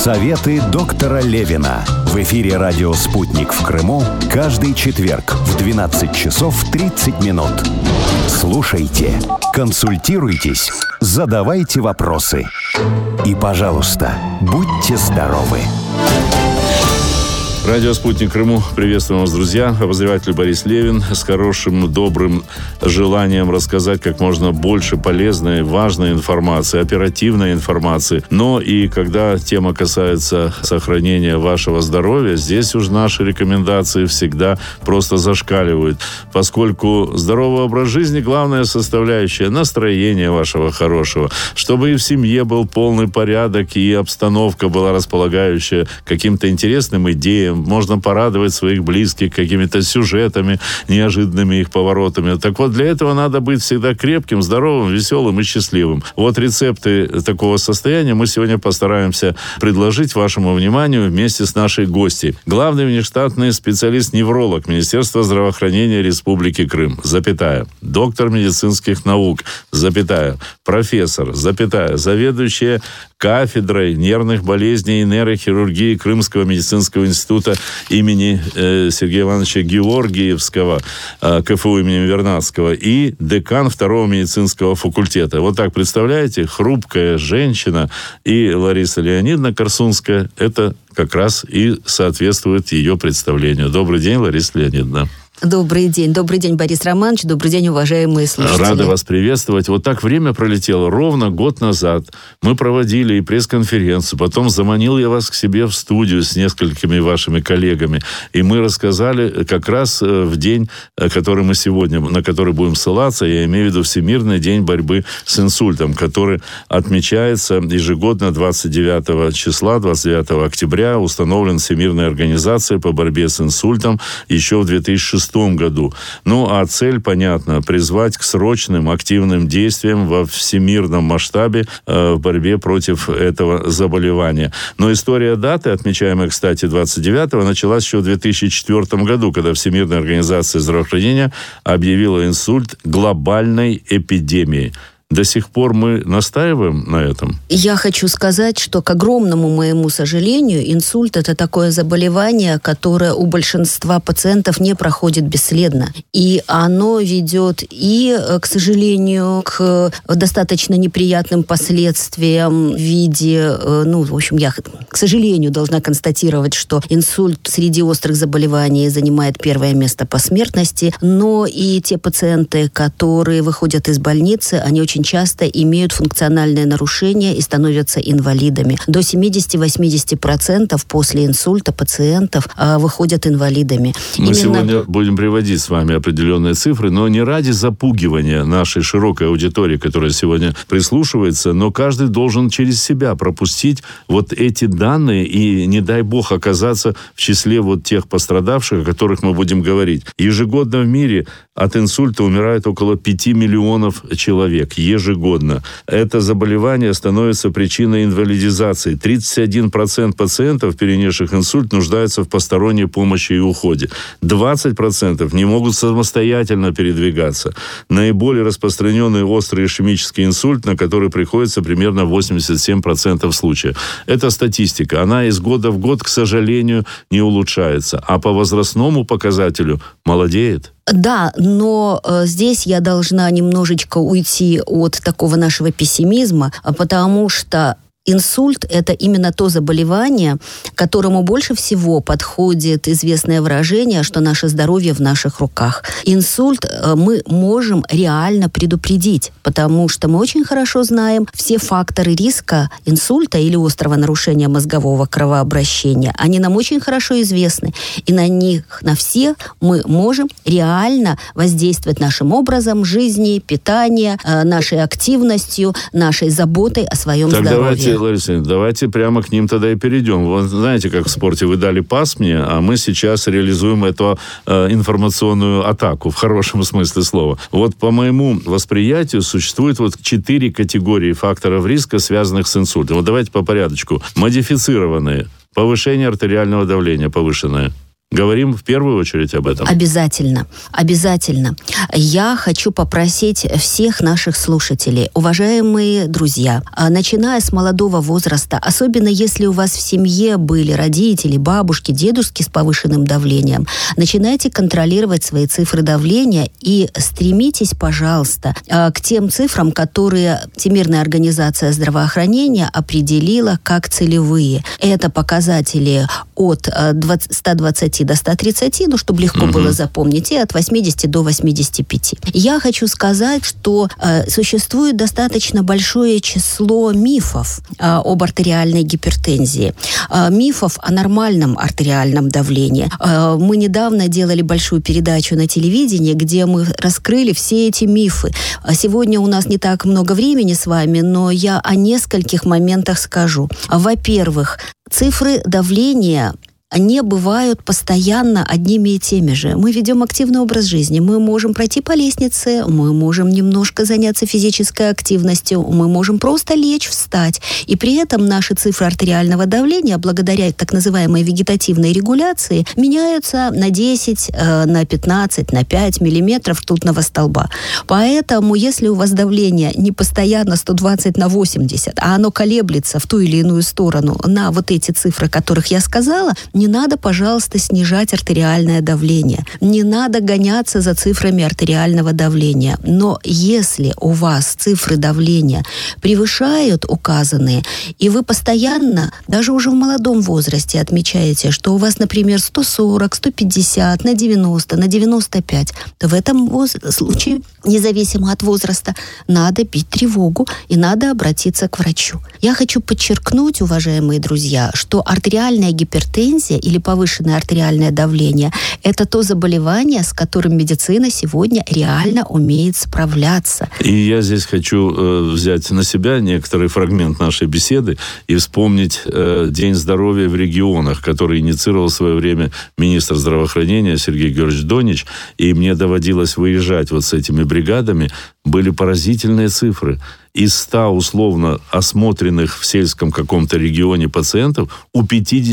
Советы доктора Левина. В эфире радио «Спутник» в Крыму каждый четверг в 12 часов 30 минут. Слушайте, консультируйтесь, задавайте вопросы. И, пожалуйста, будьте здоровы. Радио «Спутник» Крыму. Приветствуем вас, друзья. Обозреватель Борис Левин с хорошим, добрым желанием рассказать как можно больше полезной, важной информации, оперативной информации. Но и когда тема касается сохранения вашего здоровья, здесь уж наши рекомендации всегда просто зашкаливают. Поскольку здоровый образ жизни – главная составляющая настроения вашего хорошего. Чтобы и в семье был полный порядок, и обстановка была располагающая каким-то интересным идеям, можно порадовать своих близких какими-то сюжетами, неожиданными их поворотами. Так вот, для этого надо быть всегда крепким, здоровым, веселым и счастливым. Вот рецепты такого состояния мы сегодня постараемся предложить вашему вниманию вместе с нашей гостьей. Главный внештатный специалист-невролог Министерства здравоохранения Республики Крым, доктор медицинских наук, профессор, заведующая кафедрой нервных болезней и нейрохирургии Крымского медицинского института имени Сергея Ивановича Георгиевского, КФУ имени Вернадского, и декан второго медицинского факультета. Вот так, представляете, хрупкая женщина, и Лариса Леонидовна Корсунская, это как раз и соответствует ее представлению. Добрый день, Лариса Леонидовна. Добрый день, Борис Романович. Добрый день, уважаемые слушатели. Рада вас приветствовать. Вот так время пролетело. Ровно год назад мы проводили и пресс-конференцию. Потом заманил я вас к себе в студию с несколькими вашими коллегами. И мы рассказали как раз в день, который мы сегодня, на который будем ссылаться, я имею в виду Всемирный день борьбы с инсультом, который отмечается ежегодно 29 числа, 29 октября, установлен Всемирной организацией по борьбе с инсультом еще в 2006 году. Ну, а цель, понятно, призвать к срочным активным действиям во всемирном масштабе в борьбе против этого заболевания. Но история даты, отмечаемая, кстати, 29-го, началась еще в 2004 году, когда Всемирная организация здравоохранения объявила инсульт глобальной эпидемией. До сих пор мы настаиваем на этом? Я хочу сказать, что, к огромному моему сожалению, инсульт – это такое заболевание, которое у большинства пациентов не проходит бесследно. И оно ведет и, к сожалению, к достаточно неприятным последствиям в виде, я, к сожалению, должна констатировать, что инсульт среди острых заболеваний занимает первое место по смертности, но и те пациенты, которые выходят из больницы, они очень часто имеют функциональные нарушения и становятся инвалидами. До 70-80% после инсульта пациентов выходят инвалидами. Мы сегодня будем приводить с вами определенные цифры, но не ради запугивания нашей широкой аудитории, которая сегодня прислушивается, но каждый должен через себя пропустить вот эти данные и, не дай бог, оказаться в числе вот тех пострадавших, о которых мы будем говорить. Ежегодно в мире от инсульта умирает около 5 миллионов человек. Ежегодно. Это заболевание становится причиной инвалидизации. 31% пациентов, перенесших инсульт, нуждаются в посторонней помощи и уходе. 20% не могут самостоятельно передвигаться. Наиболее распространенный острый ишемический инсульт, на который приходится примерно 87% случаев. Это статистика. Она из года в год, к сожалению, не улучшается. А по возрастному показателю молодеет. Да, но здесь я должна немножечко уйти от такого нашего пессимизма, потому что инсульт – это именно то заболевание, которому больше всего подходит известное выражение, что наше здоровье в наших руках. Инсульт мы можем реально предупредить, потому что мы очень хорошо знаем все факторы риска инсульта или острого нарушения мозгового кровообращения. Они нам очень хорошо известны, и на них, на все мы можем реально воздействовать нашим образом жизни, питания, нашей активностью, нашей заботой о своем здоровье. Лариса, давайте прямо к ним тогда и перейдем. Вы знаете, как в спорте вы дали пас мне, а мы сейчас реализуем эту информационную атаку, в хорошем смысле слова. Вот по моему восприятию существует 4 категории факторов риска, связанных с инсультом. Вот давайте по порядочку. Модифицированные. Повышение артериального давления повышенное. говорим в первую очередь об этом. Обязательно. Обязательно. Я хочу попросить всех наших слушателей, уважаемые друзья, начиная с молодого возраста, особенно если у вас в семье были родители, бабушки, дедушки с повышенным давлением, начинайте контролировать свои цифры давления и стремитесь, пожалуйста, к тем цифрам, которые Всемирная организация здравоохранения определила как целевые. Это показатели от 120 до 130, ну, чтобы легко было запомнить, и от 80 до 85. Я хочу сказать, что существует достаточно большое число мифов об артериальной гипертензии. Мифов о нормальном артериальном давлении. Мы недавно делали большую передачу на телевидении, где мы раскрыли все эти мифы. Сегодня у нас не так много времени с вами, но я о нескольких моментах скажу. Во-первых, цифры давления не бывают постоянно одними и теми же. Мы ведем активный образ жизни, мы можем пройти по лестнице, мы можем немножко заняться физической активностью, мы можем просто лечь, встать. И при этом наши цифры артериального давления, благодаря так называемой вегетативной регуляции, меняются на 10, на 15, на 5 миллиметров ртутного столба. Поэтому, если у вас давление не постоянно 120 на 80, а оно колеблется в ту или иную сторону на вот эти цифры, о которых я сказала, не надо, пожалуйста, снижать артериальное давление. Не надо гоняться за цифрами артериального давления. Но если у вас цифры давления превышают указанные, и вы постоянно, даже уже в молодом возрасте, отмечаете, что у вас, например, 140, 150, на 90, на 95, то в этом случае, независимо от возраста, надо бить тревогу и надо обратиться к врачу. Я хочу подчеркнуть, уважаемые друзья, что артериальная гипертензия или повышенное артериальное давление – это то заболевание, с которым медицина сегодня реально умеет справляться. И я здесь хочу взять на себя некоторый фрагмент нашей беседы и вспомнить День здоровья в регионах, который инициировал в свое время министр здравоохранения Сергей Георгиевич Донич, и мне доводилось выезжать вот с этими бригадами. Были поразительные цифры. Из 100 условно осмотренных в сельском каком-то регионе пациентов у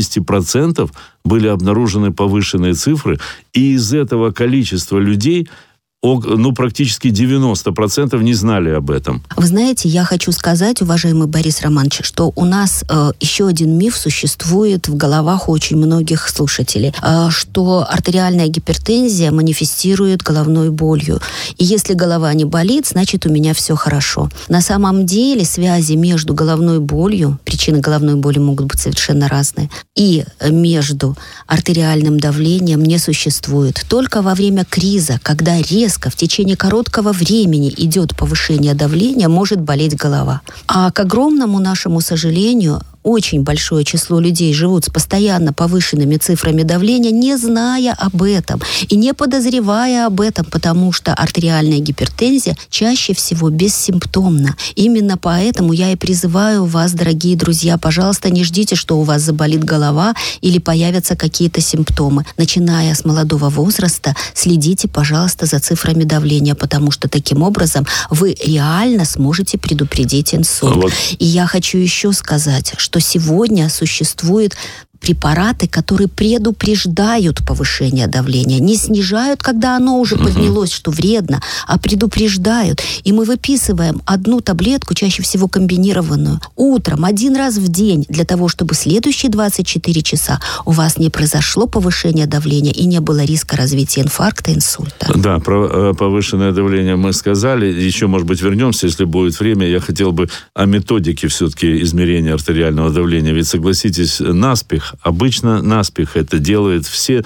50% были обнаружены повышенные цифры, и из этого количества людей практически 90% не знали об этом. Вы знаете, я хочу сказать, уважаемый Борис Романович, что у нас еще один миф существует в головах у очень многих слушателей, что артериальная гипертензия манифестирует головной болью. И если голова не болит, значит, у меня все хорошо. На самом деле связи между головной болью, причины головной боли могут быть совершенно разные, и между артериальным давлением не существует. Только во время криза, когда резко в течение короткого времени идет повышение давления, может болеть голова. А к огромному нашему сожалению, очень большое число людей живут с постоянно повышенными цифрами давления, не зная об этом и не подозревая об этом, потому что артериальная гипертензия чаще всего бессимптомна. Именно поэтому я и призываю вас, дорогие друзья, пожалуйста, не ждите, что у вас заболит голова или появятся какие-то симптомы. Начиная с молодого возраста, следите, пожалуйста, за цифрами давления, потому что таким образом вы реально сможете предупредить инсульт. И я хочу еще сказать, что сегодня существует препараты, которые предупреждают повышение давления. Не снижают, когда оно уже поднялось, что вредно, а предупреждают. И мы выписываем одну таблетку, чаще всего комбинированную, утром, 1 раз в день, для того, чтобы следующие 24 часа у вас не произошло повышение давления и не было риска развития инфаркта, инсульта. Да, про повышенное давление мы сказали. Еще, может быть, вернемся, если будет время. Я хотел бы о методике все-таки измерения артериального давления. Ведь, согласитесь, наспех, обычно наспех это делает все,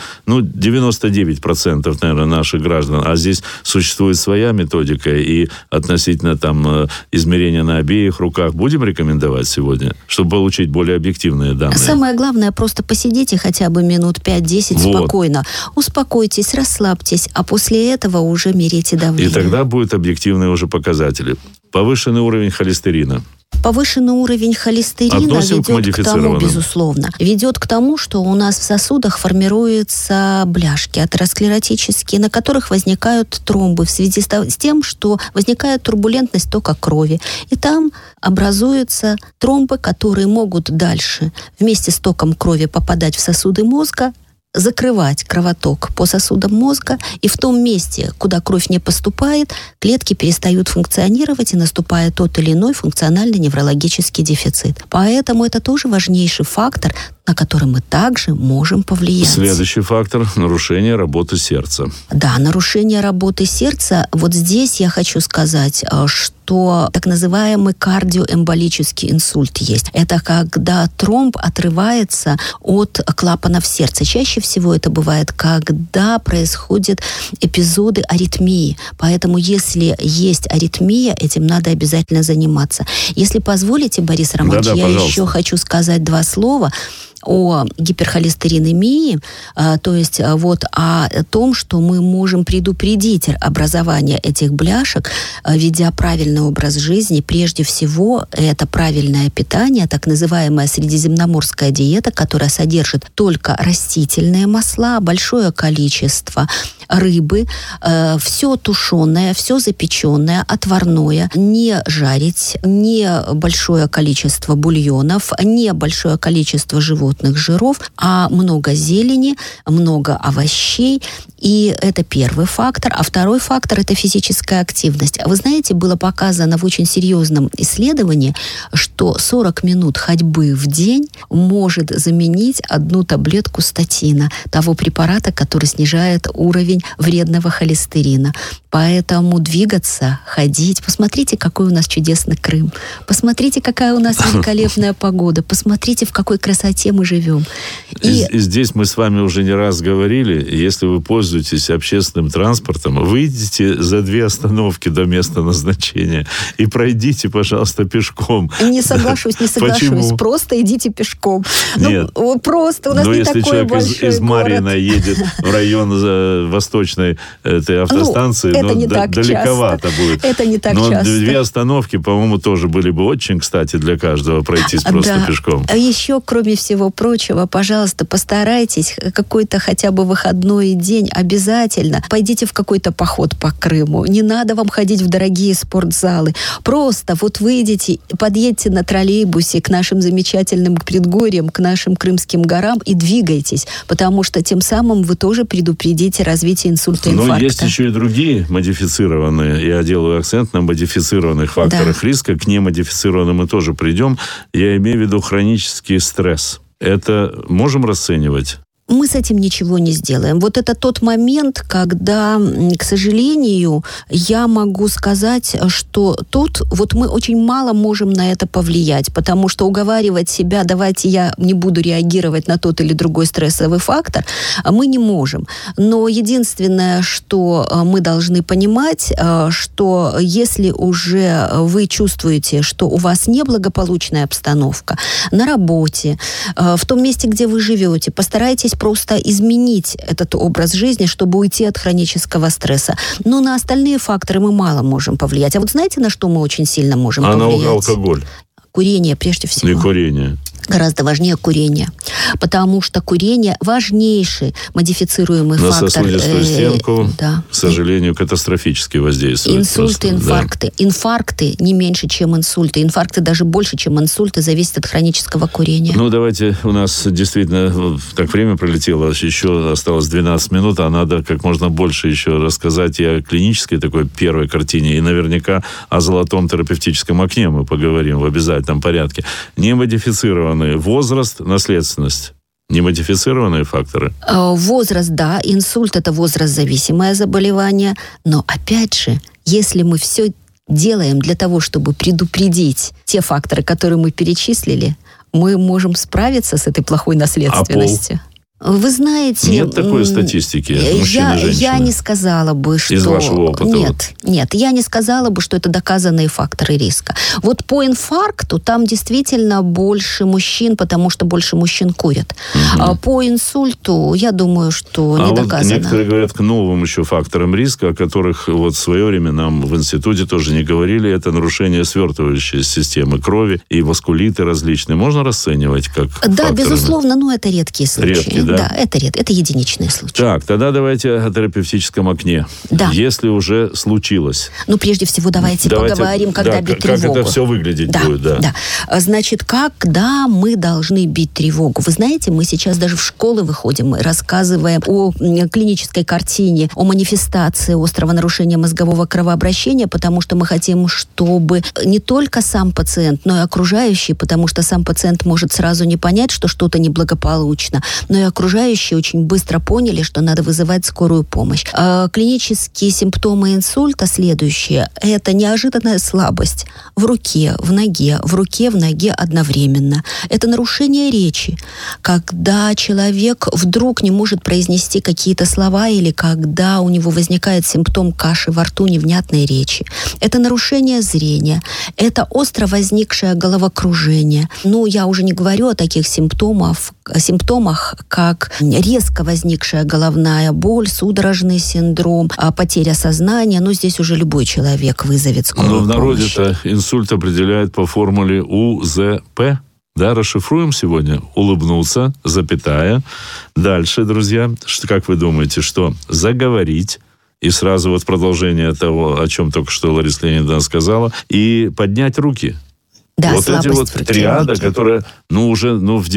99%, наверное, наших граждан. А здесь существует своя методика, и относительно измерения на обеих руках будем рекомендовать сегодня, чтобы получить более объективные данные. Самое главное, просто посидите хотя бы минут 5-10 спокойно. Успокойтесь, расслабьтесь, а после этого уже мерите давление. И тогда будут объективные уже показатели. Повышенный уровень холестерина. Повышенный уровень холестерина ведет к тому, безусловно, ведет к тому, что у нас в сосудах формируются бляшки атеросклеротические, на которых возникают тромбы в связи с тем, что возникает турбулентность тока крови. И там образуются тромбы, которые могут дальше вместе с током крови попадать в сосуды мозга, закрывать кровоток по сосудам мозга, и в том месте, куда кровь не поступает, клетки перестают функционировать, и наступает тот или иной функционально-неврологический дефицит. Поэтому это тоже важнейший фактор, на который мы также можем повлиять. Следующий фактор – нарушение работы сердца. Да, нарушение работы сердца. Вот здесь я хочу сказать, что так называемый кардиоэмболический инсульт есть. Это когда тромб отрывается от клапанов сердца. Чаще всего это бывает, когда происходят эпизоды аритмии. Поэтому, если есть аритмия, этим надо обязательно заниматься. Если позволите, Борис Романович, я пожалуйста. еще хочу сказать 2 слова о гиперхолестеринемии, то есть вот о том, что мы можем предупредить образование этих бляшек, ведя правильный образ жизни. Прежде всего, это правильное питание, так называемая средиземноморская диета, которая содержит только растительные масла, большое количество рыбы, все тушеное, все запеченное, отварное, не жарить, не большое количество бульонов, не большое количество животных жиров, а много зелени, много овощей. И это первый фактор. А второй фактор – это физическая активность. Вы знаете, было показано в очень серьезном исследовании, что 40 минут ходьбы в день может заменить 1 таблетку статина, того препарата, который снижает уровень вредного холестерина. Поэтому двигаться, ходить. Посмотрите, какой у нас чудесный Крым. Посмотрите, какая у нас великолепная погода. Посмотрите, в какой красоте мы живем. И здесь мы с вами уже не раз говорили, если вы пользуетесь общественным транспортом, выйдите за 2 остановки до места назначения и пройдите, пожалуйста, пешком. Не соглашусь. Почему? Просто идите пешком. Нет. Просто у нас не такой большой город. Но если человек из Марьина едет в район восточной этой автостанции, это не так далековато часто. будет. Это не так но часто. 2 остановки, по-моему, тоже были бы очень кстати для каждого пройтись просто пешком. А еще, кроме всего прочего, пожалуйста, постарайтесь какой-то хотя бы выходной день обязательно. Пойдите в какой-то поход по Крыму. Не надо вам ходить в дорогие спортзалы. Просто вот выйдите, подъедьте на троллейбусе к нашим замечательным предгорьям, к нашим крымским горам и двигайтесь, потому что тем самым вы тоже предупредите развитие инсульта и инфаркта. Но есть еще и другие модифицированные. Я делаю акцент на модифицированных факторах риска. К немодифицированным мы тоже придем. Я имею в виду хронический стресс. Это можем расценивать? Мы с этим ничего не сделаем. Вот это тот момент, когда, к сожалению, я могу сказать, что тут вот мы очень мало можем на это повлиять, потому что уговаривать себя, давайте я не буду реагировать на тот или другой стрессовый фактор, мы не можем. Но единственное, что мы должны понимать, что если уже вы чувствуете, что у вас неблагополучная обстановка на работе, в том месте, где вы живете, постарайтесь просто изменить этот образ жизни, чтобы уйти от хронического стресса. Но на остальные факторы мы мало можем повлиять. А вот знаете, на что мы очень сильно можем повлиять? На алкоголь. Курение, прежде всего. И курение. Гораздо важнее курение. Потому что курение важнейший модифицируемый фактор. На сосудистую стенку, да. К сожалению, катастрофически воздействует. Инсульты, инфаркты. Да. Инфаркты не меньше, чем инсульты. Инфаркты даже больше, чем инсульты, зависят от хронического курения. Ну, давайте, у нас действительно так время пролетело, еще осталось 12 минут, а надо как можно больше еще рассказать и о клинической такой первой картине, и наверняка о золотом терапевтическом окне мы поговорим в обязательном порядке. Немодифицированный возраст, наследственность. Немодифицированные факторы? Возраст, да. Инсульт – это возраст-зависимое заболевание. Но, опять же, если мы все делаем для того, чтобы предупредить те факторы, которые мы перечислили, мы можем справиться с этой плохой наследственностью. А пол? Вы знаете... Нет такой статистики мужчин и женщин? Я не сказала бы, что... Из вашего опыта? Нет, я не сказала бы, что это доказанные факторы риска. Вот по инфаркту там действительно больше мужчин, потому что больше мужчин курят. Угу. А по инсульту, я думаю, что не доказано. Вот некоторые говорят к новым еще факторам риска, о которых вот в свое время нам в институте тоже не говорили, это нарушение свертывающей системы крови и васкулиты различные. Можно расценивать как Да, факторы? Безусловно, но это редкие случаи. Редкие, да? Да, это редко, это единичные случаи. Так, тогда давайте о терапевтическом окне. Да. Если уже случилось. Прежде всего, давайте поговорим, когда бить тревогу. Как это все выглядеть будет, Да. Значит, когда мы должны бить тревогу? Вы знаете, мы сейчас даже в школы выходим, мы рассказываем о клинической картине, о манифестации острого нарушения мозгового кровообращения, потому что мы хотим, чтобы не только сам пациент, но и окружающие, потому что сам пациент может сразу не понять, что что-то неблагополучно, но и окружающие очень быстро поняли, что надо вызывать скорую помощь. Клинические симптомы инсульта следующие. Это неожиданная слабость в руке, в ноге, в руке, в ноге одновременно. Это нарушение речи, когда человек вдруг не может произнести какие-то слова или когда у него возникает симптом каши во рту, невнятной речи. Это нарушение зрения, это остро возникшее головокружение. Я уже не говорю о таких симптомах, как резко возникшая головная боль, судорожный синдром, потеря сознания. Здесь уже любой человек вызовет скорую помощь. В народе-то инсульт определяют по формуле УЗП. Да, расшифруем сегодня. Улыбнуться, запятая. Дальше, друзья, как вы думаете, что заговорить, и сразу продолжение того, о чем только что Лариса Леонидовна сказала, и поднять руки. Да, эти триада, которая, уже в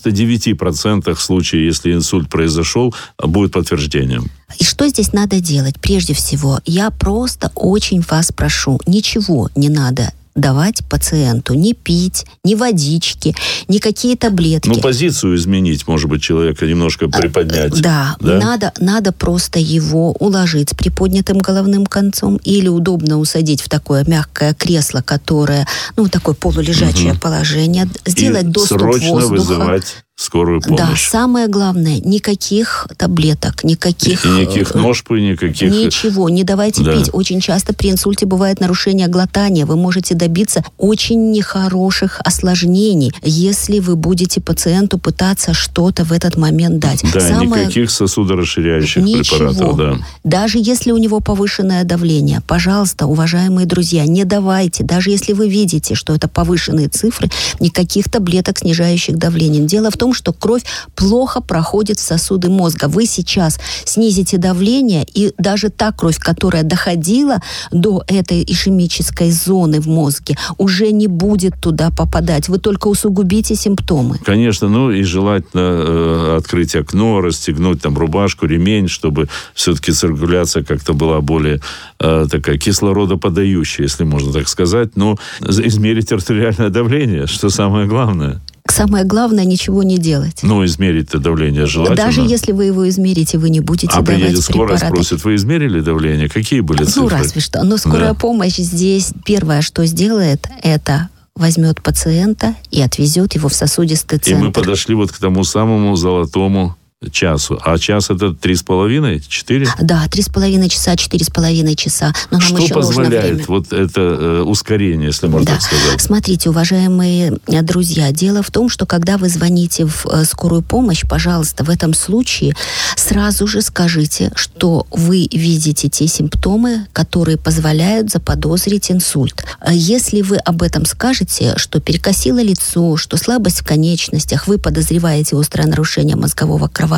99% случаев, если инсульт произошел, будет подтверждением. И что здесь надо делать? Прежде всего, я просто очень вас прошу, ничего не надо давать пациенту, не пить, ни водички, ни какие таблетки. Позицию изменить, может быть, человека немножко приподнять. Да? Надо просто его уложить с приподнятым головным концом или удобно усадить в такое мягкое кресло, которое, такое полулежачее положение, сделать доступ срочно воздуха. Вызывать скорую помощь. Да, самое главное, никаких таблеток, никаких ножпы, никаких... Ничего, не давайте пить. Очень часто при инсульте бывает нарушение глотания. Вы можете добиться очень нехороших осложнений, если вы будете пациенту пытаться что-то в этот момент дать. Да, никаких сосудорасширяющих препаратов. Да. Даже если у него повышенное давление, пожалуйста, уважаемые друзья, не давайте. Даже если вы видите, что это повышенные цифры, никаких таблеток, снижающих давление. Дело в том, что кровь плохо проходит в сосуды мозга. Вы сейчас снизите давление, и даже та кровь, которая доходила до этой ишемической зоны в мозге, уже не будет туда попадать. Вы только усугубите симптомы. Конечно, и желательно открыть окно, расстегнуть рубашку, ремень, чтобы все-таки циркуляция как-то была более такая кислородоподающая, если можно так сказать. Измерить артериальное давление, что самое главное. Самое главное, ничего не делать. Измерить-то давление желательно. Даже если вы его измерите, вы не будете давать препараты. Приедет скорая, спросит, вы измерили давление? Какие были цифры? Разве что. Но скорая помощь здесь первое, что сделает, это возьмет пациента и отвезет его в сосудистый центр. И мы подошли к тому самому золотому часу. А час это 3,5, 4? Да, 3,5 часа, 4,5 часа. Но нам что еще позволяет это ускорение, если можно так сказать? Смотрите, уважаемые друзья, дело в том, что когда вы звоните в скорую помощь, пожалуйста, в этом случае сразу же скажите, что вы видите те симптомы, которые позволяют заподозрить инсульт. Если вы об этом скажете, что перекосило лицо, что слабость в конечностях, вы подозреваете острое нарушение мозгового кровообращения,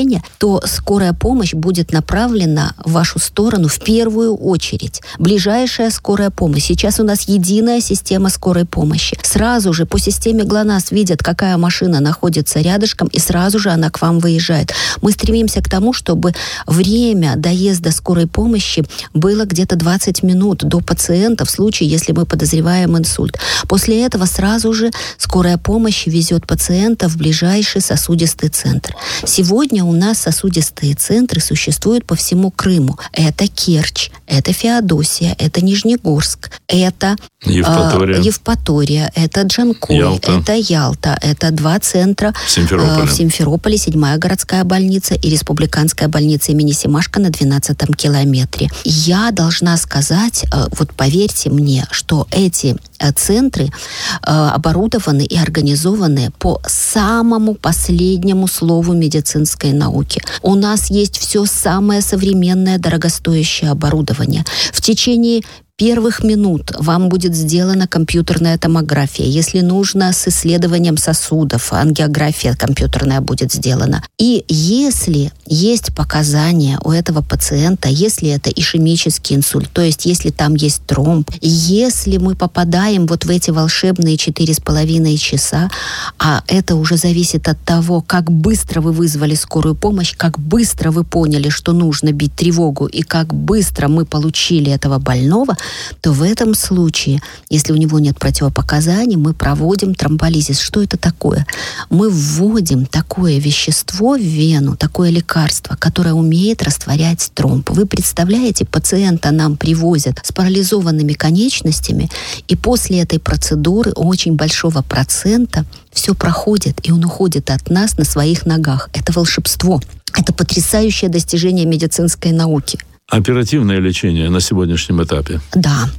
то скорая помощь будет направлена в вашу сторону в первую очередь. Ближайшая скорая помощь. Сейчас у нас единая система скорой помощи. Сразу же по системе ГЛОНАСС видят, какая машина находится рядышком, и сразу же она к вам выезжает. Мы стремимся к тому, чтобы время доезда скорой помощи было где-то 20 минут до пациента в случае, если мы подозреваем инсульт. После этого сразу же скорая помощь везет пациента в ближайший сосудистый центр. Сегодня у нас сосудистые центры существуют по всему Крыму. Это Керчь, это Феодосия, это Нижнегорск, это Евпатория, это Джанкой, это Ялта, это 2 центра в Симферополе, 7-я городская больница и республиканская больница имени Семашко на 12-м километре. Я должна сказать, поверьте мне, что эти центры оборудованы и организованы по самому последнему слову медицинской науки. У нас есть все самое современное, дорогостоящее оборудование. В течение первых минут вам будет сделана компьютерная томография. Если нужно, с исследованием сосудов, ангиография компьютерная будет сделана. И если есть показания у этого пациента, если это ишемический инсульт, то есть если там есть тромб, если мы попадаем вот в эти волшебные 4,5 часа, а это уже зависит от того, как быстро вы вызвали скорую помощь, как быстро вы поняли, что нужно бить тревогу, и как быстро мы получили этого больного, то в этом случае, если у него нет противопоказаний, мы проводим тромболизис. Что это такое? Мы вводим такое вещество в вену, такое лекарство, которое умеет растворять тромб. Вы представляете, пациента нам привозят с парализованными конечностями, и после этой процедуры очень большого процента все проходит, и он уходит от нас на своих ногах. Это волшебство. Это потрясающее достижение медицинской науки. Оперативное лечение на сегодняшнем этапе. Да.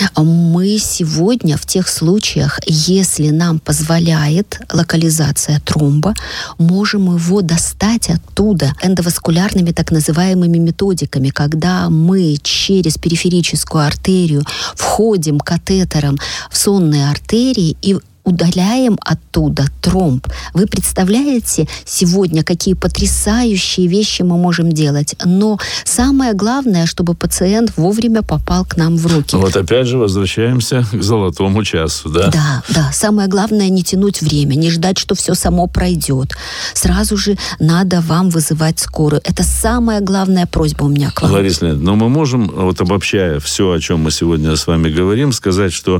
Мы сегодня в тех случаях, если нам позволяет локализация тромба, можем его достать оттуда эндоваскулярными так называемыми методиками, когда мы через периферическую артерию входим катетером в сонные артерии и удаляем оттуда тромб. Вы представляете сегодня, какие потрясающие вещи мы можем делать. Но самое главное, чтобы пациент вовремя попал к нам в руки. Вот опять же возвращаемся к золотому часу, да? Да. Самое главное не тянуть время, не ждать, что все само пройдет. Сразу же надо вам вызывать скорую. Это самая главная просьба у меня к вам. Лариса Леонидовна, но мы можем, вот обобщая все, о чем мы сегодня с вами говорим, сказать, что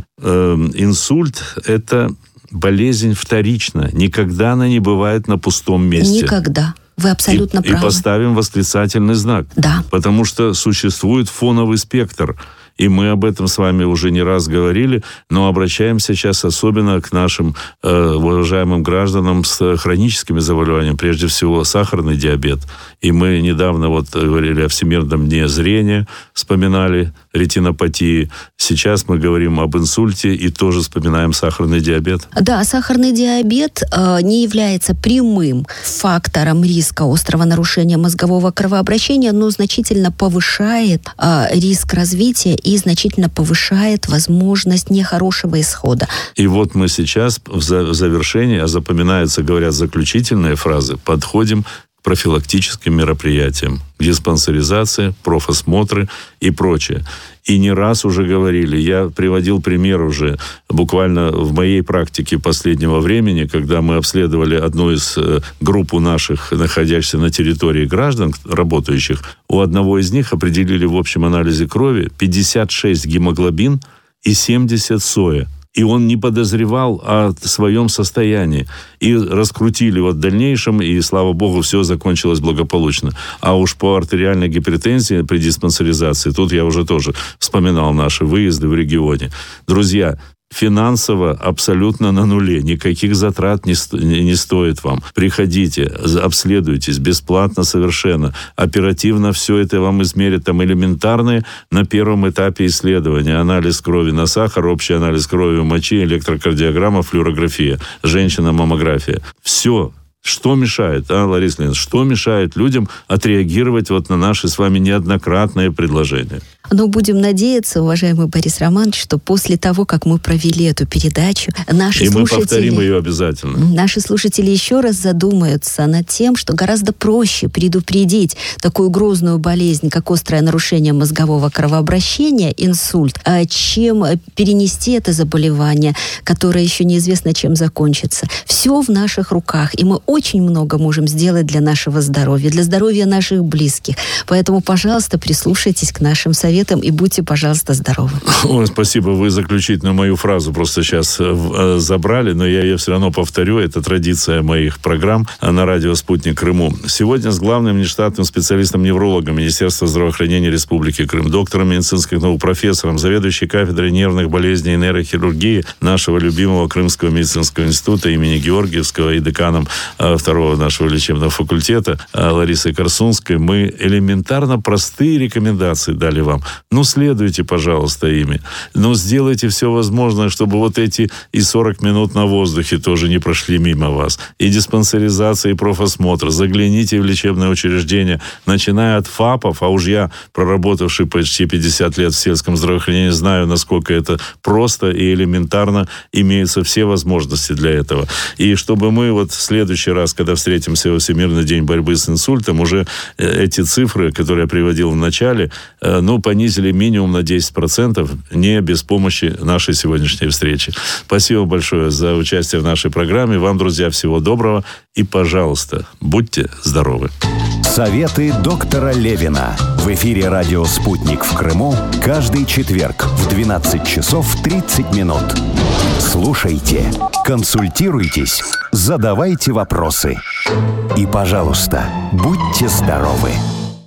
инсульт – это болезнь вторична. Никогда она не бывает на пустом месте. Никогда. Вы абсолютно правы. И поставим восклицательный знак. Да. Потому что существует фоновый спектр. И мы об этом с вами уже не раз говорили, но обращаемся сейчас особенно к нашим уважаемым гражданам с хроническими заболеваниями, прежде всего сахарный диабет. И мы недавно вот говорили о Всемирном дне зрения, вспоминали ретинопатии. Сейчас мы говорим об инсульте и тоже вспоминаем сахарный диабет. Да, сахарный диабет не является прямым фактором риска острого нарушения мозгового кровообращения, но значительно повышает риск развития и значительно повышает возможность нехорошего исхода. И вот мы сейчас в завершении, а запоминаются, говорят, заключительные фразы, подходим к профилактическим мероприятиям, к диспансеризации, профосмотры и прочее. И не раз уже говорили, я приводил пример уже буквально в моей практике последнего времени, когда мы обследовали одну из групп наших, находящихся на территории граждан, работающих, у одного из них определили в общем анализе крови 56 гемоглобин и 70 соя. И он не подозревал о своем состоянии. И раскрутили в дальнейшем, и, слава богу, все закончилось благополучно. А уж по артериальной гипертензии при диспансеризации, тут я уже тоже вспоминал наши выезды в регионе. Друзья, финансово абсолютно на нуле. Никаких затрат не стоит вам. Приходите, обследуйтесь, бесплатно совершенно. Оперативно все это вам измерят. Там элементарные на первом этапе исследования. Анализ крови на сахар, общий анализ крови в моче, электрокардиограмма, флюорография, женщина-маммография. Все. Что мешает, Лариса Леонидовна, что мешает людям отреагировать вот на наши с вами неоднократные предложения? Но будем надеяться, уважаемый Борис Романович, что после того, как мы провели эту передачу, наши слушатели... И мы повторим ее обязательно. Наши слушатели еще раз задумаются над тем, что гораздо проще предупредить такую грозную болезнь, как острое нарушение мозгового кровообращения, инсульт, чем перенести это заболевание, которое еще неизвестно, чем закончится. Все в наших руках, и мы очень много можем сделать для нашего здоровья, для здоровья наших близких. Поэтому, пожалуйста, прислушайтесь к нашим советам и будьте, пожалуйста, здоровы. Ой, спасибо. Вы заключительную мою фразу просто сейчас забрали, но я ее все равно повторю. Это традиция моих программ на радио «Спутник Крыму». Сегодня с главным внештатным специалистом-неврологом Министерства здравоохранения Республики Крым, доктором медицинских наук, профессором, заведующей кафедрой нервных болезней и нейрохирургии нашего любимого Крымского медицинского института имени Георгиевского и деканом второго нашего лечебного факультета Ларисой Корсунской мы элементарно простые рекомендации дали вам. следуйте, пожалуйста, ими. Сделайте все возможное, чтобы вот эти и 40 минут на воздухе тоже не прошли мимо вас. И диспансеризация, и профосмотр. Загляните в лечебное учреждение, начиная от ФАПов, а уж я, проработавший почти 50 лет в сельском здравоохранении, знаю, насколько это просто и элементарно, имеются все возможности для этого. И чтобы мы в следующий раз, когда встретимся в Всемирный день борьбы с инсультом, уже эти цифры, которые я приводил в начале, понизили минимум на 10%, не без помощи нашей сегодняшней встречи. Спасибо большое за участие в нашей программе. Вам, друзья, всего доброго. И, пожалуйста, будьте здоровы. Советы доктора Левина. В эфире радио «Спутник» в Крыму каждый четверг в 12 часов 30 минут. Слушайте, консультируйтесь, задавайте вопросы. И, пожалуйста, будьте здоровы.